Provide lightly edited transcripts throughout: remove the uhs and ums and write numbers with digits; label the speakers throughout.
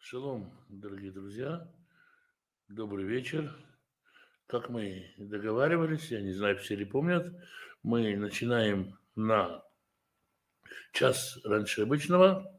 Speaker 1: Шалом, дорогие друзья, добрый вечер. Как мы договаривались, я не знаю, все ли помнят, мы начинаем на час раньше обычного,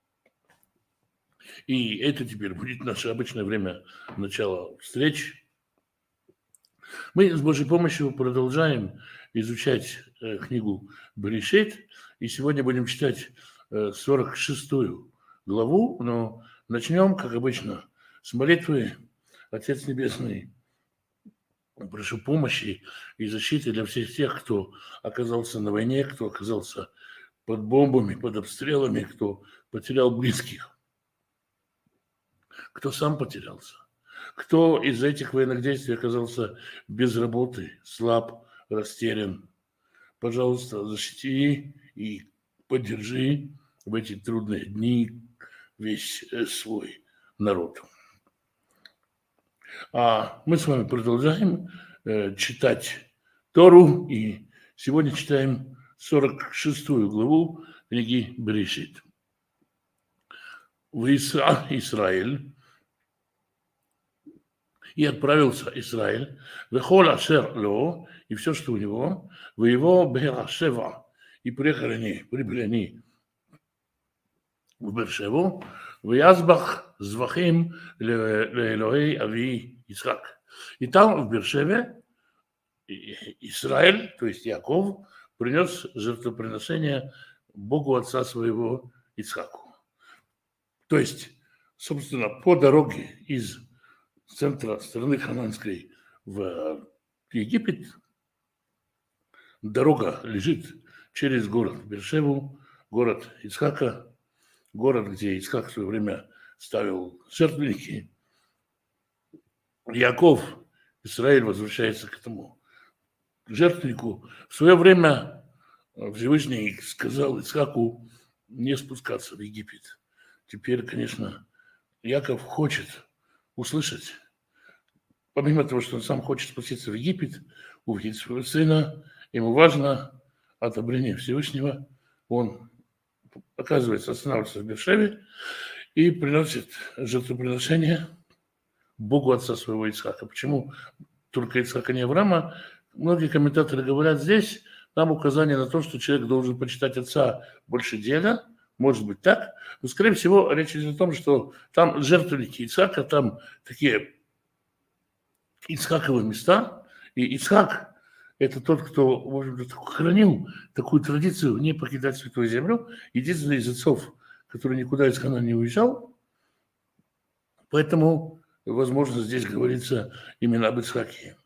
Speaker 1: и это теперь будет наше обычное время начала встреч. Мы с Божьей помощью продолжаем изучать книгу Берешит, и сегодня будем читать 46 главу, но начнем, как обычно, с молитвы. Отец Небесный, прошу помощи и защиты для всех тех, кто оказался на войне, кто оказался под бомбами, под обстрелами, кто потерял близких, кто сам потерялся, кто из этих военных действий оказался без работы, слаб, растерян. Пожалуйста, защити и поддержи в эти трудные дни весь свой народ. А мы с вами продолжаем читать Тору, и сегодня читаем 46 главу книги Берешит. Израиль, и отправился Израиль, вехол ашер ло, и все, что у него, в его Беэр-Шева, и прибыли они в Бершеву, в Язбах звахим леэлоэй ави Ицхак. И там, в Бершеве, Израиль, то есть Яков, принес жертвоприношение Богу отца своего Ицхаку. То есть, собственно, по дороге из центра страны хананской в Египет дорога лежит через город Бершеву, город Ицхака, город, где Ицхак в свое время ставил жертвенники. Яков, Израиль, возвращается к этому жертвеннику. В свое время Всевышний сказал Ицхаку не спускаться в Египет. Теперь, конечно, Яков хочет услышать, помимо того, что он сам хочет спуститься в Египет, увидеть своего сына, ему важно одобрение Всевышнего. Он, оказывается, останавливается в Бершеве и приносит жертвоприношение Богу отца своего Ицхака. Почему только Ицхака, не Авраама? Многие комментаторы говорят, здесь там указание на то, что человек должен почитать отца больше деда, может быть так, но, скорее всего, речь идет о том, что там жертвенники Ицхака, там такие Ицхаковые места, и Ицхак – это тот, кто, в общем-то, хранил такую традицию не покидать Святую Землю, единственный из отцов, который никуда из Ханана не уезжал, поэтому, возможно, здесь говорится именно об Ицхаке.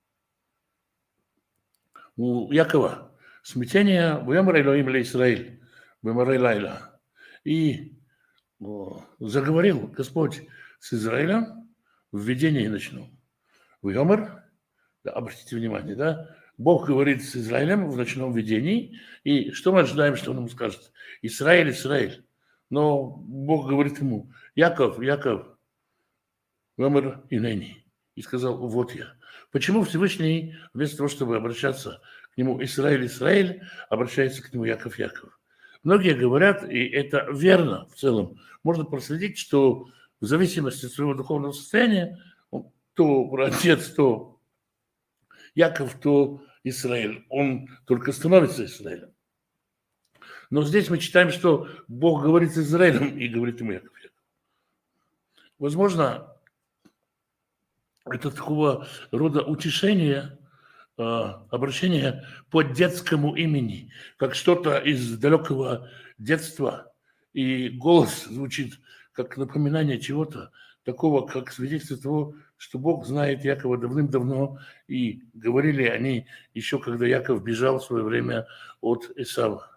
Speaker 1: У Якова смятение «Вэмэр Элоим ле Исраиль, вэмэр лайла». И заговорил Господь с Израилем в видении ночном. «Вэмэр», да, обратите внимание, да, Бог говорит с Израилем в ночном видении, и что мы ожидаем, что он ему скажет? Израиль, Израиль. Но Бог говорит ему, Яков, Яков, вэмэр инени. И сказал, вот я. Почему Всевышний, вместо того, чтобы обращаться к нему Израиль, Израиль, обращается к нему Яков, Яков? Многие говорят, и это верно в целом, можно проследить, что в зависимости от своего духовного состояния, то отец, то Яков, то Израиль, он только становится Израилем. Но здесь мы читаем, что Бог говорит с Израилем и говорит ему Яков, Яков. Возможно, это такого рода утешение, обращение по детскому имени, как что-то из далекого детства, и голос звучит как напоминание чего-то такого, как свидетельство того, что Бог знает Якова давным-давно, и говорили они еще, когда Яков бежал в свое время от Эсава.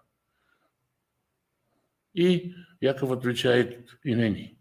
Speaker 1: И Яков отвечает «Инени».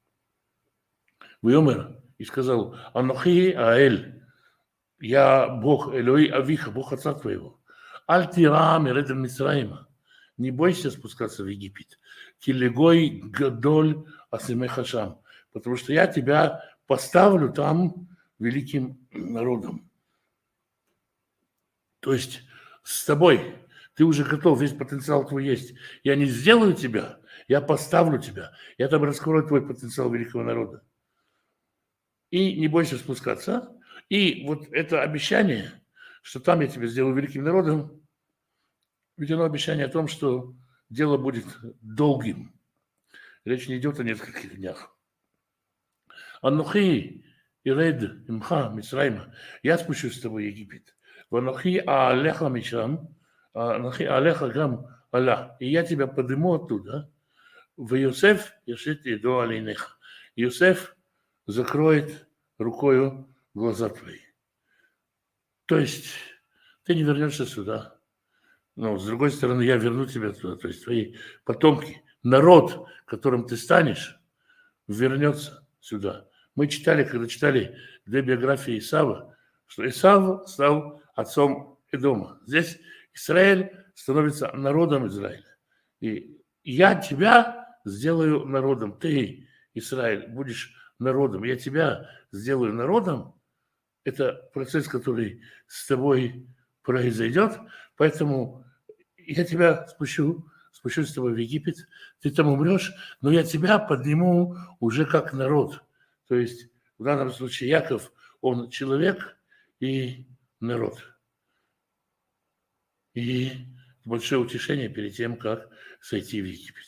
Speaker 1: Вьомер и сказал «Анохи Аэль». Я Бог, Элой Авиха, Бог отца твоего. Аль-Тира Мередер Мицраима. Не бойся спускаться в Египет. Килегой Гадоль Асимехашам. Потому что я тебя поставлю там великим народом. То есть с тобой. Ты уже готов, весь потенциал твой есть. Я не сделаю тебя, я поставлю тебя. Я там раскрою твой потенциал великого народа. И не бойся спускаться. И вот это обещание, что там я тебя сделаю великим народом, ведь оно обещание о том, что дело будет долгим. Речь не идет о нескольких днях. Анухи иред имха Мицрайма. Я спущусь с тобой в Египет. Ванухи аалеха мишам. Анухи аалеха гам Аллах. И я тебя подниму оттуда. В Йосеф яшит еду алейнеха. Йосеф закроет рукою глаза твои. То есть ты не вернешься сюда. Но с другой стороны, я верну тебя туда. То есть твои потомки, народ, которым ты станешь, вернется сюда. Мы читали, когда читали две биографии Исава, что Исав стал отцом Эдома. Здесь Израиль становится народом Израиля. И я тебя сделаю народом. Ты, Израиль, будешь народом. Я тебя сделаю народом. Это процесс, который с тобой произойдет. Поэтому я тебя спущусь с тобой в Египет. Ты там умрешь, но я тебя подниму уже как народ. То есть в данном случае Яков, он человек и народ. И большое утешение перед тем, как сойти в Египет.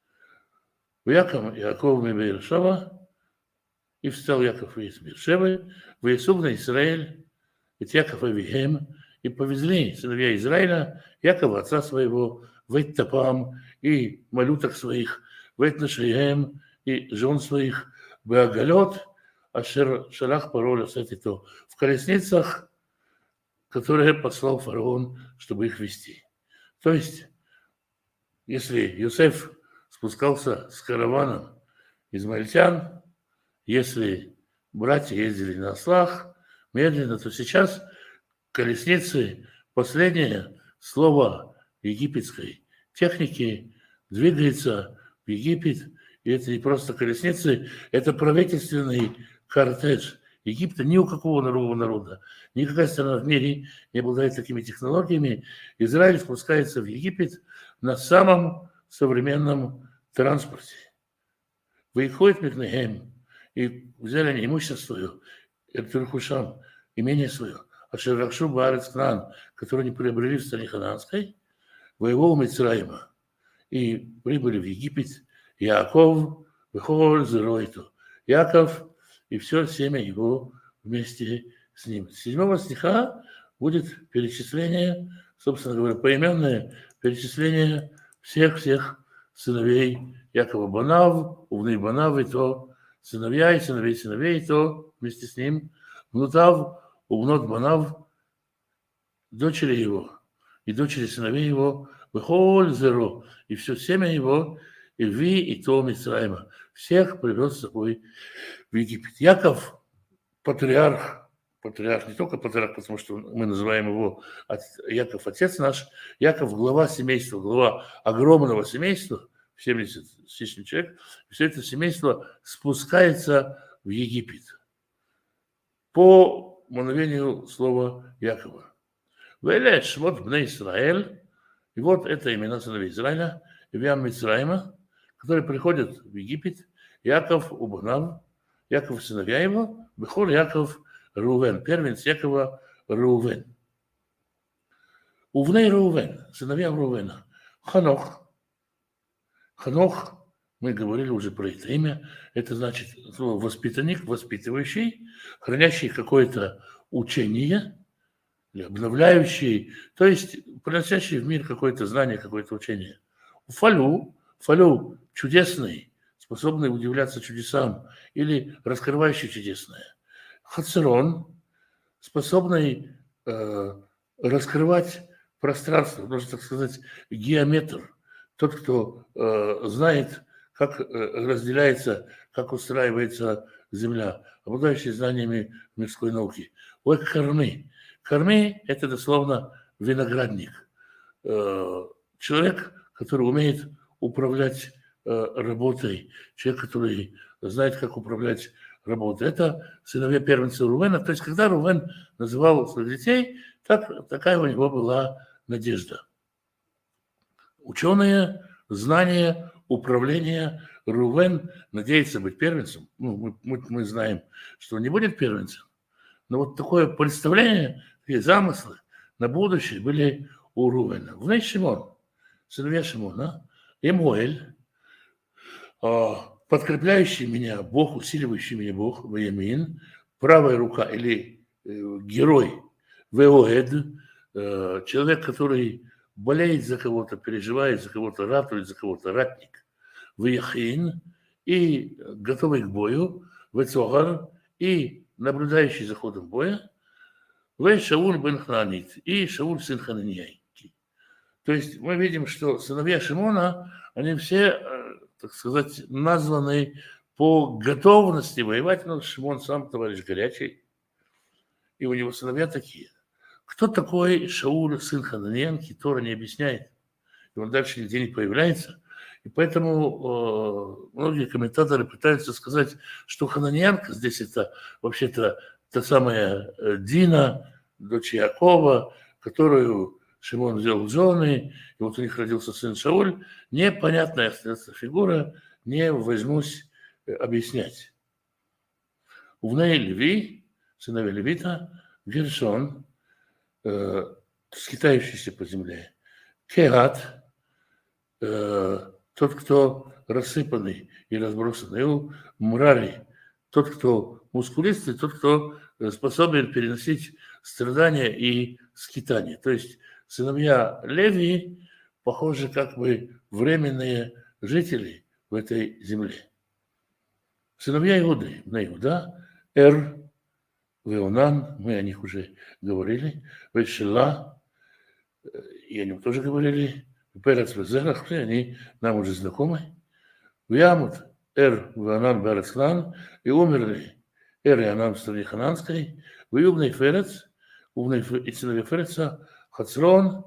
Speaker 1: В Яков Мебеершава, и встал Яков из Бершевы, в Иисуф на Израиль, ведь Яков Авихем, и повезли сыновья Израиля, Якова, отца своего, в Эттапам, и малюток своих, в Этнашием, и жен своих, в Агалет, Ашер Шалах Пароля, в колесницах, которые послал фараон, чтобы их вести. То есть, если Йосеф спускался с караваном измаильтян, если братья ездили на ослах медленно, то сейчас колесницы, последнее слово египетской техники, двигается в Египет. И это не просто колесницы, это правительственный кортеж Египта. Ни у какого другого народа, никакая страна в мире не обладает такими технологиями. Израиль спускается в Египет на самом современном транспорте. Выходит Микнехем, и взяли они имущество свое, Эртурхушам, имение свое, Ашеракшу Баарец Кнаан, которое они приобрели в стране Ханаанской, воевал Мицраима, и прибыли в Египет Яаков, Вехоль Зеройту, Яков и все семя его вместе с ним. С 7 стиха будет перечисление, собственно говоря, поименное перечисление всех сыновей Якова Банав, Увны Банав, и то сыновья и сыновей, и то вместе с ним Внутав, Увнот Банав, дочери его и дочери сыновей его, Вехоль Зеро, и все семя его, и Ви, и то Мицраима. Всех привез с собой в Египет. Яков, патриарх, не только патриарх, потому что мы называем его Яков, отец наш, Яков, глава семейства, глава огромного семейства, 70 с лишним человек, все это семейство спускается в Египет по мановению слова Якова. Вэлэ шмот бней Исраэль, и вот это имена сыновей Израиля, Ивьям Мицраима, которые приходят в Египет, Яков Убнав, Яков сыновья его, Бехор Яков Рувен, первенец Якова Рувен. Увней Рувен, сыновья Рувена, Ханох, мы говорили уже про это имя, это значит слово воспитанник, воспитывающий, хранящий какое-то учение, обновляющий, то есть приносящий в мир какое-то знание, какое-то учение. Фалю чудесный, способный удивляться чудесам или раскрывающий чудесное. Хацерон, способный раскрывать пространство, можно так сказать, геометр, тот, кто знает, как разделяется, как устраивается Земля, обладающий знаниями мирской науки. Ой, Карми. Карми – это дословно виноградник. Человек, который умеет управлять работой, человек, который знает, как управлять работой. Это сыновья первенца Рувена. То есть, когда Рувен называл своих детей, такая у него была надежда. ученые, знания, управление. Рувен надеется быть первенцем. Ну, мы знаем, что он не будет первенцем. Но вот такое представление, такие замыслы на будущее были у Рувена. Вней Шимон, сыновья Шимона, Эмуэль, подкрепляющий меня Бог, усиливающий меня Бог, Ваямин, правая рука или герой, Веоэд, человек, который болеет за кого-то, переживает за кого-то, ратует за кого-то, ратник, Ваяхин, и готовый к бою, Вецогар, и наблюдающий за ходом боя, Шауль бен Хананит, и Шауль сын Хананьяйки. То есть мы видим, что сыновья Шимона, они все, так сказать, названы по готовности воевать, но Шимон сам товарищ горячий, и у него сыновья такие. Кто такой Шауль, сын Хананьянки, Тора не объясняет, и он дальше нигде не появляется. И поэтому многие комментаторы пытаются сказать, что Хананьянка здесь это вообще-то та самая Дина, дочь Якова, которую Шимон взял в жены, и вот у них родился сын Шауль. Непонятная фигура, не возьмусь объяснять. Увней Леви, сыновья Левита, Гершон, скитающийся по земле, Кеат, тот, кто рассыпанный и разбросанный, Мрари, тот, кто мускулистый, тот, кто способен переносить страдания и скитания. То есть сыновья Леви, похожи как бы временные жители в этой земле. Сыновья Иуды, на Иуда, Эр, Веонан, мы о них уже говорили, Вешела, и о нем тоже говорили, Перец Везерах, они нам уже знакомы. Вьямут, Эр, Веонан, Берецклан, и умерли Эр и Анан в стране Хананской, Вьюбный Ферец, и сыновья Фереца, Хацрон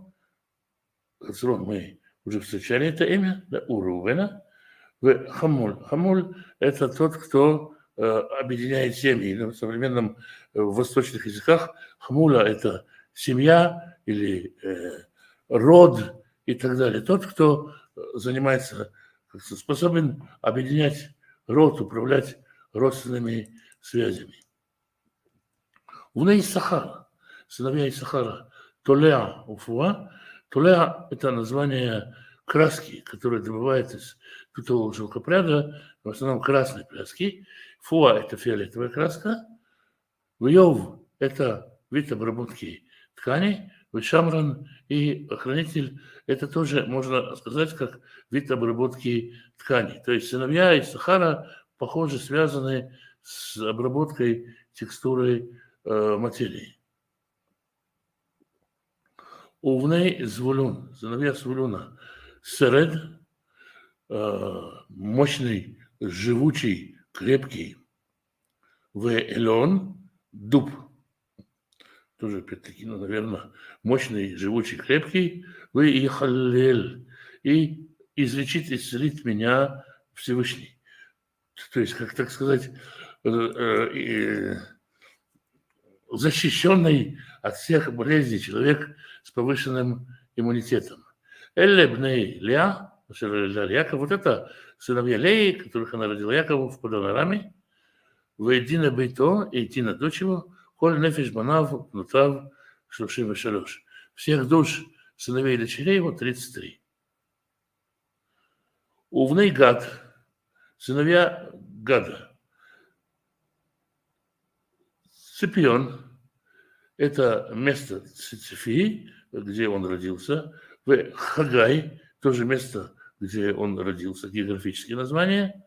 Speaker 1: мы уже встречали это имя, да, у Рувена, Хамуль. Хамуль – это тот, кто объединяет семьи. В современном в восточных языках Хамуля – это семья или род и так далее. Тот, кто занимается, способен объединять род, управлять родственными связями. Увней Исахар, сыновья Исахара, Толеа Уфуа. Толеа – это название краски, которая добывается из тутового шелкопряда, в основном красной краски. Фуа – это фиолетовая краска. Вьев – это вид обработки ткани. Шамран и охранитель – это тоже, можно сказать, как вид обработки ткани. То есть сыновья Исахара, похоже, связаны с обработкой текстуры материи. Увней Звулун, сыновья Звулуна, Серед, мощный, живучий, крепкий, Элон, дуб, тоже опять-таки, наверное, мощный, живучий, крепкий, Ихаллель, и излечит, исцелит меня Всевышний. То есть, как так сказать, защищенный от всех болезней человек с повышенным иммунитетом. Эллебней Леа, Яков, вот это сыновья Леи, которых она родила Якову в Падонараме, Вейдина Бейто, и Тина дочь его, Коль Нефиш Банав, Нутав, Шлушим и Шалош. Всех душ сыновей и дочерей его 33. Увней Гад, сыновья Гада. Ципион – это место Цифии, где он родился. Хагай – тоже место, где он родился, географические названия.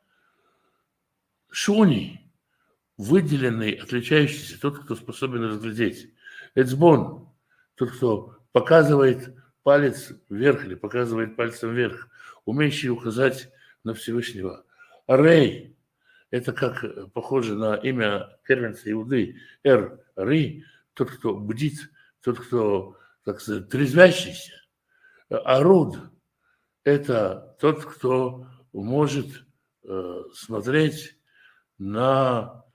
Speaker 1: Шуни – выделенный, отличающийся, тот, кто способен разглядеть. Эцбон – тот, кто показывает палец вверх или показывает пальцем вверх, умеющий указать на Всевышнего. Арей – это как похоже на имя первенца Иуды, Ри, тот, кто бдит, тот, кто, так сказать, трезвящийся. Аруд – это тот, кто может смотреть на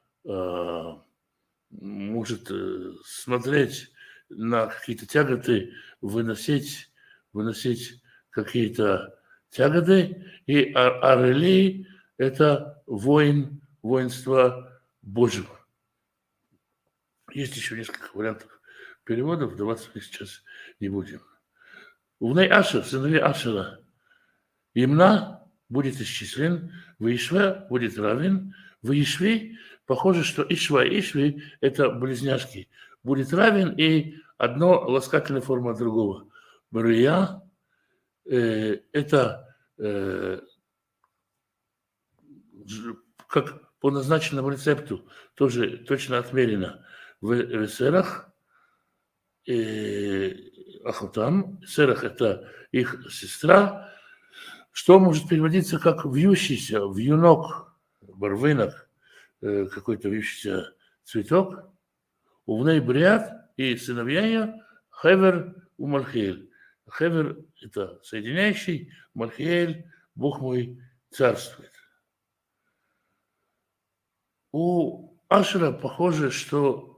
Speaker 1: какие-то тяготы, выносить какие-то тяготы, и Арели – это воин, воинство Божьего. Есть еще несколько вариантов переводов, вдаваться мы сейчас не будем. Увней Ашер, сыновей Ашера, Имна будет исчислен, Ваишва будет равен, Ваишви, похоже, что Ишва и Ишви – это близняшки, будет равен, и одно ласкательная форма другого. Бария это как по назначенному рецепту, тоже точно отмерено в Серах. Ахутам, Серах – это их сестра, что может переводиться как вьющийся, вьюнок, барвинок, какой-то вьющийся цветок. Увней Бриат и сыновья ее Хевер у Мальхиэль. Хевер – это соединяющий, Мальхиэль – Бог мой царствует. У Ашера похоже, что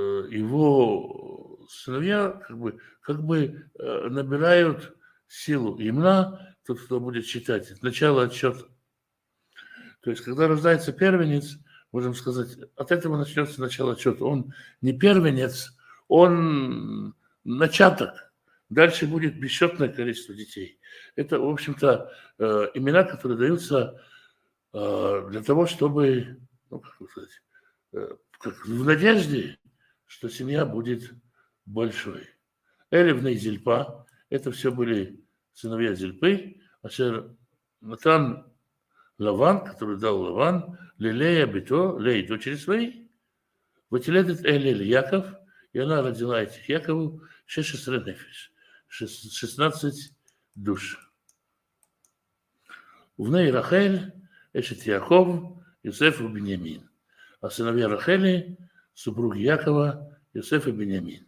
Speaker 1: его сыновья как бы набирают силу. Имна, тот, кто будет читать, это начало отсчета. То есть, когда рождается первенец, можем сказать, от этого начнется начало отсчета. Он не первенец, он начаток. Дальше будет бесчетное количество детей. Это, в общем-то, имена, которые даются для того, чтобы, ну, как сказать, в надежде, что семья будет большой. Элевна и Зильпа, это все были сыновья Зильпы, Ашер Натан Лаван, который дал Лаван, Лилея Бето, Лей, дочери своей, Ватиледет Элель Яков, и она родила этих Якову 16 душ. В ней Рахель, Эшет Яков, Йосеф и Беньямин. А сыновья Рахели, супруги Якова, Йосеф и Беньямин.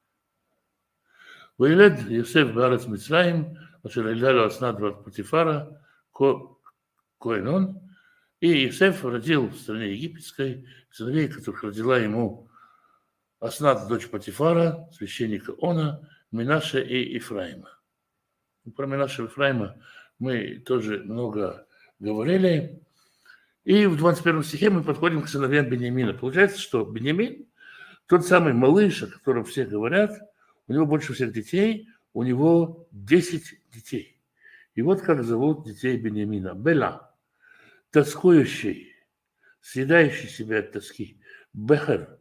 Speaker 1: Ваилед Йосеф Баарец Мицраим, Ашер Элялю Аснат брат Патифара, Коэнон, и Йосеф родил в стране египетской сыновей, которых родила ему Аснат, дочь Патифара, священника Она, Минаше и Ифраима. Про Минаше и Ифраима мы тоже много говорили. И в 21 стихе мы подходим к сыновьям Беньямина. Получается, что Беньямин, тот самый малыш, о котором все говорят, у него больше всех детей, у него 10 детей. И вот как зовут детей Беньямина. Бела, тоскующий, съедающий себя от тоски. Бехер,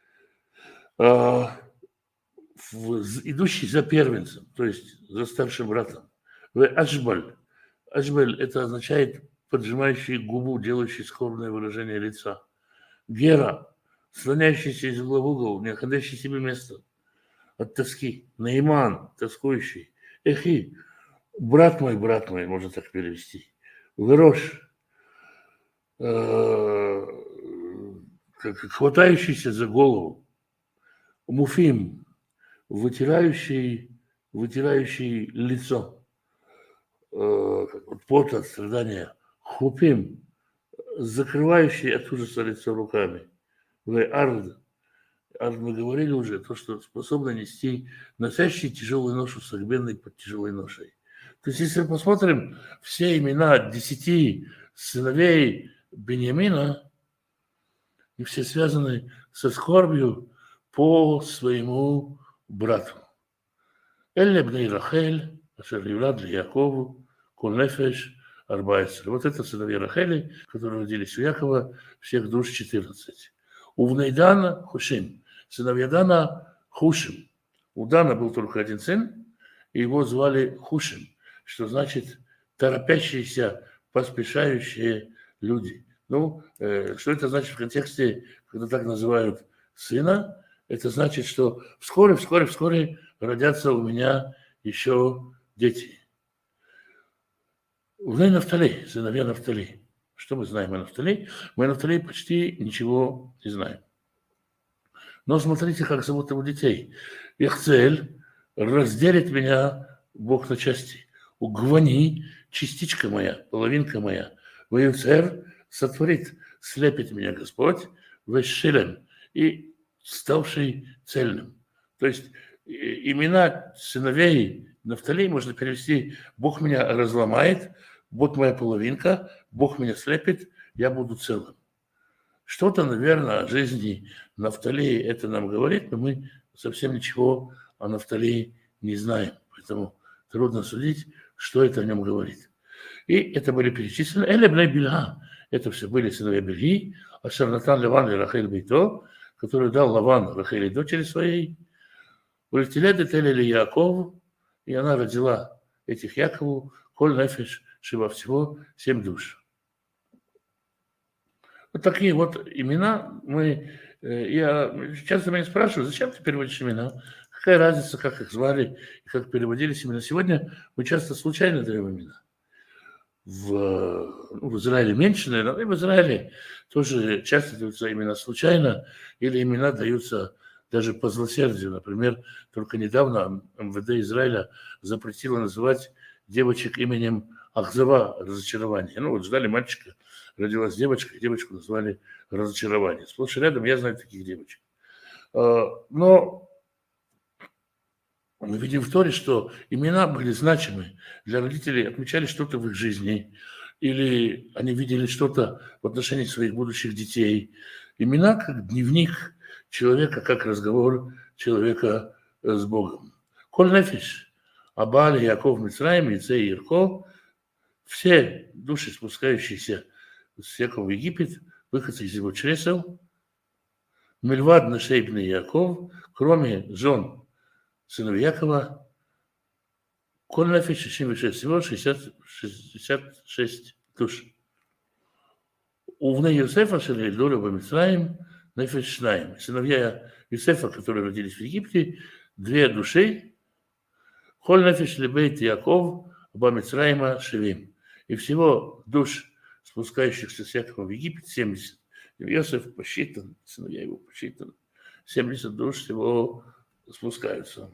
Speaker 1: идущий за первенцем, то есть за старшим братом. Ашбаль. Ашбаль – это означает поджимающий губу, делающий скорбное выражение лица. Гера, слоняющийся из угла в угол, не находящий себе места от тоски. Наиман, тоскующий. Эхи, брат мой, можно так перевести. Вырош, хватающийся за голову. Муфим, вытирающий лицо от пота, от страдания. Хупим, закрывающий от ужаса лицо руками. Ард, мы говорили уже, то, что способно носящий тяжелую ношу, согбенный под тяжелой ношей. То есть, если мы посмотрим все имена 10 сыновей Беньямина, и все связаны со скорбью по своему брату. Эль-Лебней Рахель, Ашер Юлад Якову, Кулнефеш, Арбайцер. Вот это сыновья Рахели, которые родились у Якова, всех душ 14. У Внейдана Хушим, сыновья Дана Хушим. У Дана был только один сын, и его звали Хушим, что значит торопящиеся, поспешающие люди. Ну, что это значит в контексте, когда так называют сына? Это значит, что вскоре родятся у меня еще дети. Вней Нафтали, сыновья Нафтали. Что мы знаем о Нафтали? Мы о Нафтали почти ничего не знаем. Но смотрите, как зовут его детей. Ихцель, разделит меня Бог на части. Угвани, частичка моя, половинка моя. Ваюцер, сотворит, слепит меня Господь. Вешилем, и ставший цельным. То есть имена сыновей Нафтали можно перевести: Бог меня разломает, вот моя половинка, Бог меня слепит, я буду целым. Что-то, наверное, о жизни Нафтали это нам говорит, но мы совсем ничего о Нафтали не знаем. Поэтому трудно судить, что это о нем говорит. И это были перечислены. Элебней Бильга. Это все были сыновья Бельги. Ашарнатан Лаван и Рахель Бейто, который дал Лаван Рахели дочери своей. Улетеледы Телели Яков, и она родила этих Якову, Коль Нефеш, Шива всего 7 душ. Вот такие вот имена. Я часто меня спрашивают, зачем ты переводишь имена? Какая разница, как их звали и как переводились имена? Сегодня мы часто случайно даем имена. В Израиле меньше, наверное, и в Израиле тоже часто даются имена случайно, или имена даются даже по злосердию. Например, только недавно МВД Израиля запретило называть девочек именем Ахзава, разочарование. Ну вот ждали мальчика, родилась девочка, и девочку назвали разочарование. Сплошь и рядом я знаю таких девочек. Но мы видим в Торе, что имена были значимы для родителей, отмечали что-то в их жизни, или они видели что-то в отношении своих будущих детей. Имена как дневник человека, как разговор человека с Богом. Коль нефиш, Абаль, Яков, Мицраим, Яцей, Ирко, все души, спускающиеся с Якова в Египет, выходцы из его чресел, Мельвад, Нашейбный Яков, кроме жен сыновей Якова, Коль нефиш 66, всего 66 душ. Увны Йосефа, Шелель, Доля, Бамицраим, нефиш Шнаим. Сыновья Йосефа, которые родились в Египте, 2 души. Коль нефиш лебейт Яков, Бамицраима, Шевим. И всего душ, спускающихся с Якова в Египет, 70. Йосеф посчитан, сыновья его посчитаны. 70 душ всего спускаются.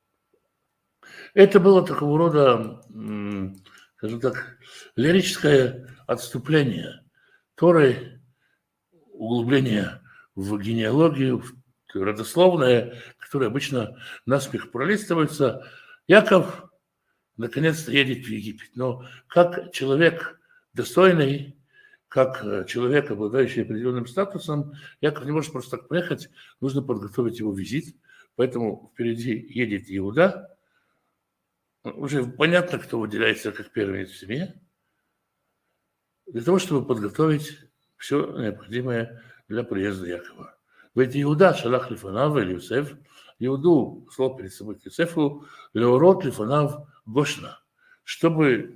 Speaker 1: Это было такого рода, скажем так, лирическое отступление Торы, углубление в генеалогию, родословное, которое обычно наспех пролистывается. Яков наконец-то едет в Египет. Но как человек достойный, как человек, обладающий определенным статусом, Яков не может просто так приехать, нужно подготовить его визит. Поэтому впереди едет Иуда. Уже понятно, кто выделяется как первенец в семье, для того, чтобы подготовить все необходимое для приезда Якова. Ведь Иуда шалах лифанав или Йосеф, Иуду слал перед собой к Йосефу, леорот лифанав гошна, чтобы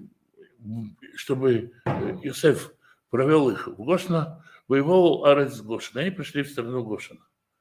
Speaker 1: Йосеф провел их в Гошна, воевал арец Гошна. Они пришли в страну Гошина.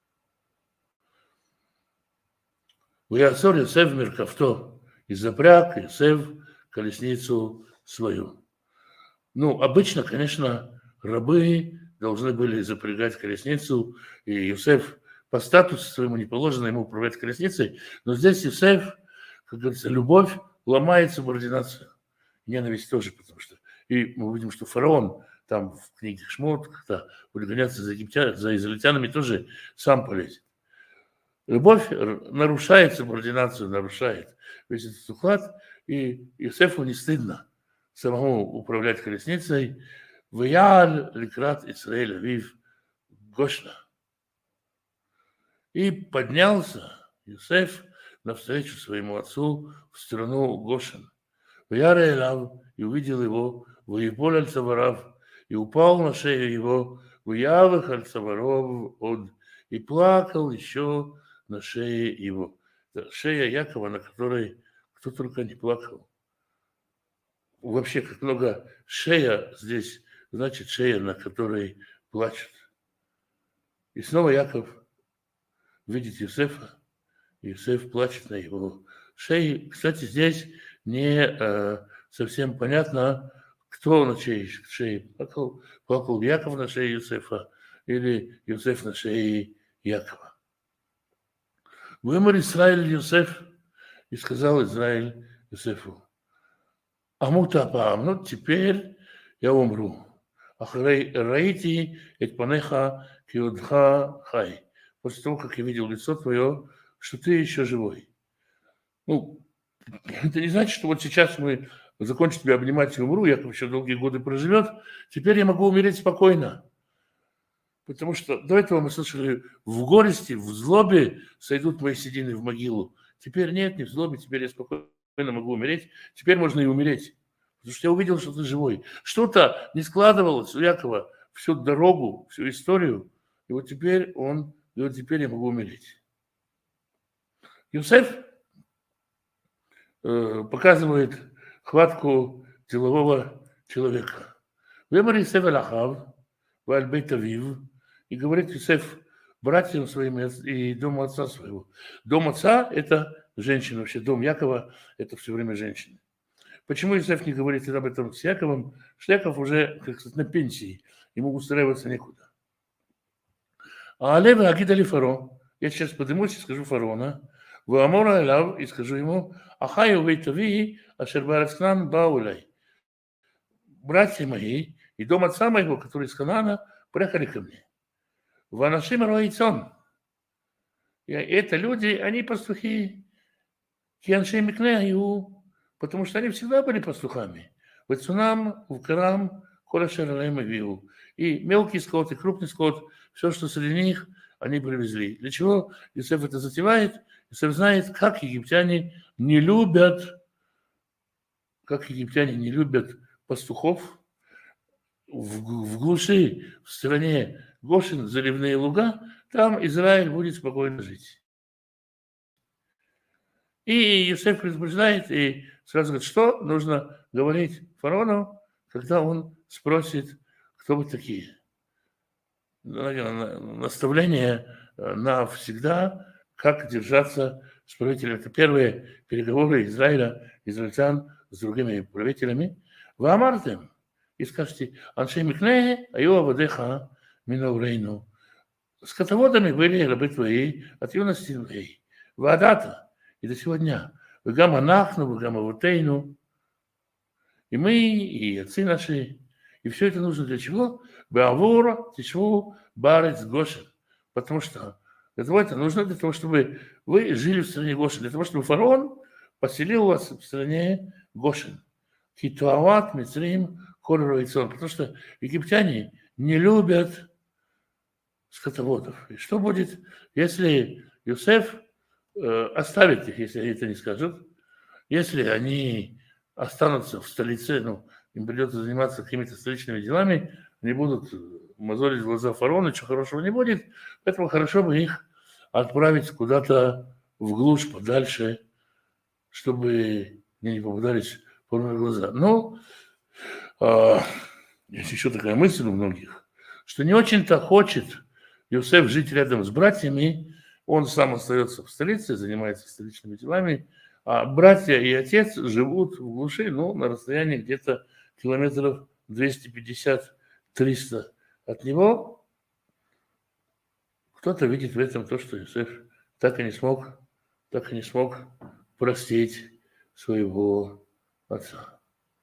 Speaker 1: Уясор Йосеф меркавто, и запряг Йосеф колесницу свою. Ну, обычно, конечно, рабы должны были запрягать колесницу, и Йосеф по статусу своему не положено ему управлять колесницей, но здесь Йосеф, как говорится, любовь ломает субординацию. Ненависть тоже, потому что... И мы видим, что фараон там в книге Шмот, когда будет гоняться за израильтянами, тоже сам полезет. Любовь нарушает субординацию, нарушает весь этот уклад, и Йосефу не стыдно самому управлять колесницей. Вял ликрат Исраэль Авив Гошна. И поднялся Йосеф навстречу своему отцу в страну Гошен. Вяра Элав, и увидел его, воевол аль-Цаварав, и упал на шею его, вявых аль-Цаваров от, и плакал еще на шее его. Это шея Якова, на которой кто только не плакал. Вообще, как много шея здесь, значит шея, на которой плачет. И снова Яков видит Йосефа, и Йосеф плачет на его шее. Кстати, здесь не совсем понятно, кто на чьей шее плакал. Плакал Яков на шее Йосефа или Йосеф на шее Якова. Вымер Израиль Йосеф, и сказал Израиль Йосефу: Амута апаам, ну теперь я умру. Раити эт панеха киудха хай. После того, как я видел лицо твое, что ты еще живой. Ну, Это не значит, что вот сейчас мы закончим тебя обнимать и умру, Яков еще долгие годы проживет, теперь я могу умереть спокойно. Потому что до этого мы слышали, в горести, в злобе сойдут мои седины в могилу. Теперь нет, не в злобе, теперь я спокойно могу умереть. Теперь можно и умереть. Потому что я увидел, что ты живой. Что-то не складывалось у Якова всю дорогу, всю историю. И вот теперь он говорит, теперь я могу умереть. Юсеф показывает хватку делового человека. Вемар Юсеф аль-Ахав, валь-бейт авив, и говорит Юсеф братьям своим и дому отца своего. Дом отца – это женщина вообще, дом Якова – это все время женщины. Почему Юсеф не говорит об этом с Яковом? Что Яков уже, как сказать, на пенсии, ему устраиваться некуда. А Алева Агидали Фаро, я сейчас поднимусь и скажу фараона, Ваамора Алав, и скажу ему, Ахаю Вейтави, Ашербарацкнан Бауляй. Братья мои и дом отца моего, который из Канана, приехали ко мне. Ванашим Роицон. И это люди, они пастухи. Кианшей Микнею, потому что они всегда были пастухами. В Цунам, в Карам, Колашералем и Виу. И мелкий скот, и крупный скот, все, что среди них, они привезли. Для чего Иосиф это затевает? Иосиф знает, как египтяне не любят пастухов. В глуши, в стране Гошин, заливные луга, там Израиль будет спокойно жить. И Иосиф предупреждает и сразу говорит, что нужно говорить фараону, когда он спросит, кто вы такие. Наставление навсегда, как держаться с правителем. Это первые переговоры Израиля, израильтян с другими правителями. Вы амартем. И скажете, Аншей Микне, Айова Вадеха, Минаурейну. Скотоводами были рабы твои от юности твоей. Вадата. И до сегодня. Вегама нахну, вегама вутейну. И мы, и отцы наши. И все это нужно для чего? Беавура, тишву, барец, гошен. Потому что это нужно для того, чтобы вы жили в стране Гошен. Для того, чтобы фараон поселил вас в стране Гошен. Хитуават, Мицрим, Хороройцон. Потому что египтяне не любят скотоводов. И что будет, если Юсеф оставит их, если они это не скажут, если они останутся в столице, им придется заниматься какими-то столичными делами, они будут мозолить глаза фараона, ничего хорошего не будет, поэтому хорошо бы их отправить куда-то вглубь, подальше, чтобы мне не попадались полные глаза. Но есть еще такая мысль у многих, что не очень-то хочет Йосеф жить рядом с братьями, он сам остается в столице, занимается столичными делами, а братья и отец живут в глуши, на расстоянии где-то километров 250-300 от него. Кто-то видит в этом то, что Йосеф так и не смог простить своего отца.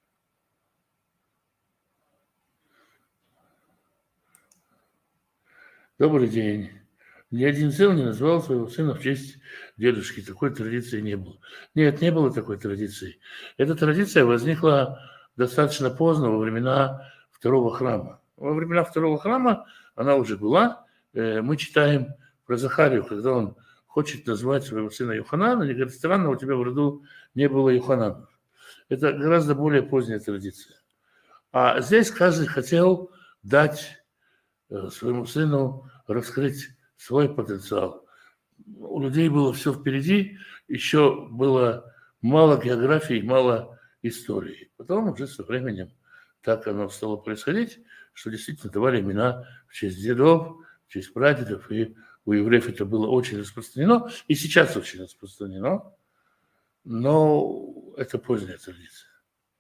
Speaker 1: Добрый день. Ни один сын не назвал своего сына в честь дедушки. Такой традиции не было. Нет, не было такой традиции. Эта традиция возникла достаточно поздно, во времена Второго храма. Во времена Второго храма она уже была. Мы читаем про Захарию, когда он хочет назвать своего сына Йоханана, и говорит, странно, у тебя в роду не было Йоханана. Это гораздо более поздняя традиция. А здесь каждый хотел дать своему сыну раскрыть свой потенциал. У людей было все впереди, еще было мало географии, мало истории. Потом уже со временем так оно стало происходить, что действительно давали имена в честь дедов, в честь прадедов, и у евреев это было очень распространено, и сейчас очень распространено, но это поздняя традиция.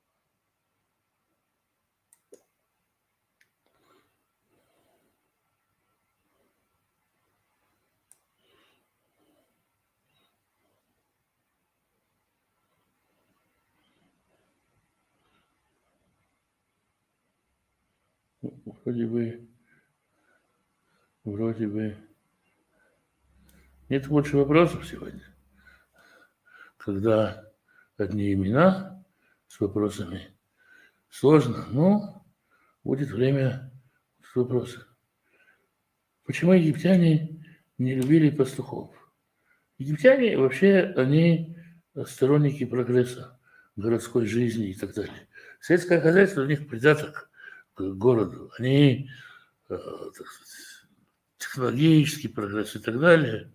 Speaker 1: Вроде бы нет больше вопросов сегодня. Когда одни имена с вопросами. Сложно, но будет время с вопросами. Почему египтяне не любили пастухов? Египтяне вообще, они сторонники прогресса, городской жизни и так далее. Сельское хозяйство у них придаток к городу. Они, так сказать, технологический прогресс и так далее.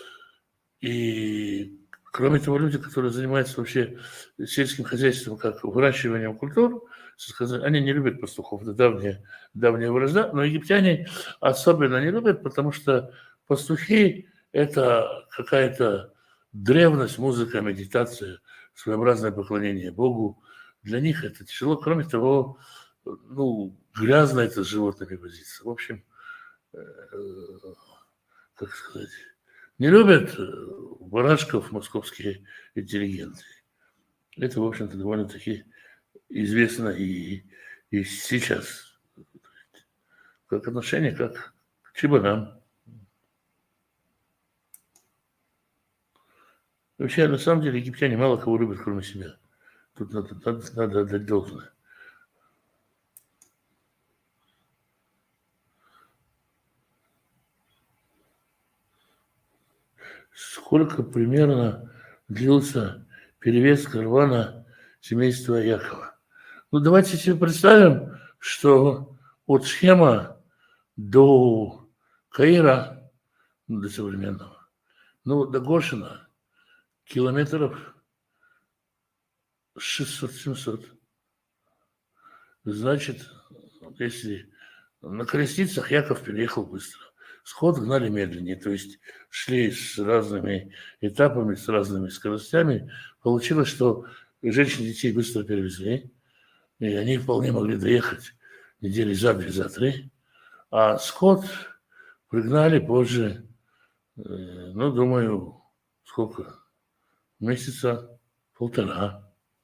Speaker 1: И кроме того, люди, которые занимаются вообще сельским хозяйством, как выращиванием культур, они не любят пастухов. Это давняя вражда. Но египтяне особенно не любят, потому что пастухи – это какая-то древность, музыка, медитация, своеобразное поклонение Богу. Для них это тяжело. Кроме того, грязно это с животными возиться. В общем, как сказать, не любят барашков московские интеллигенты. Это, в общем-то, довольно-таки известно и сейчас. Как отношение, как к чебанам. Вообще, на самом деле, египтяне мало кого любят, кроме себя. Тут надо отдать должное. Сколько примерно длился перевес каравана семейства Якова? Давайте себе представим, что от Шхема до Каира, до современного, до Гошина километров 600-700. Значит, если на колесницах Яков переехал быстро. Сход гнали медленнее, то есть шли с разными этапами, с разными скоростями. Получилось, что женщин и детей быстро перевезли, и они вполне могли доехать недели за 2, за 3. А скот пригнали позже, думаю, сколько? Месяца 1,5.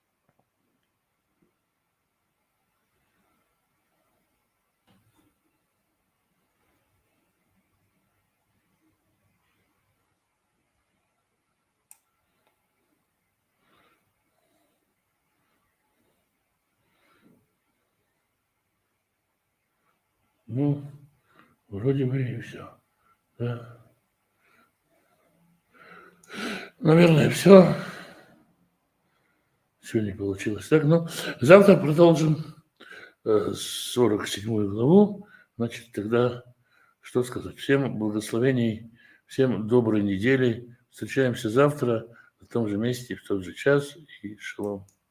Speaker 1: Вроде бы и все. Да. Наверное, все. Сегодня получилось так. Завтра продолжим 47 главу. Значит, тогда что сказать? Всем благословений, всем доброй недели. Встречаемся завтра на том же месте, в тот же час. И шалом.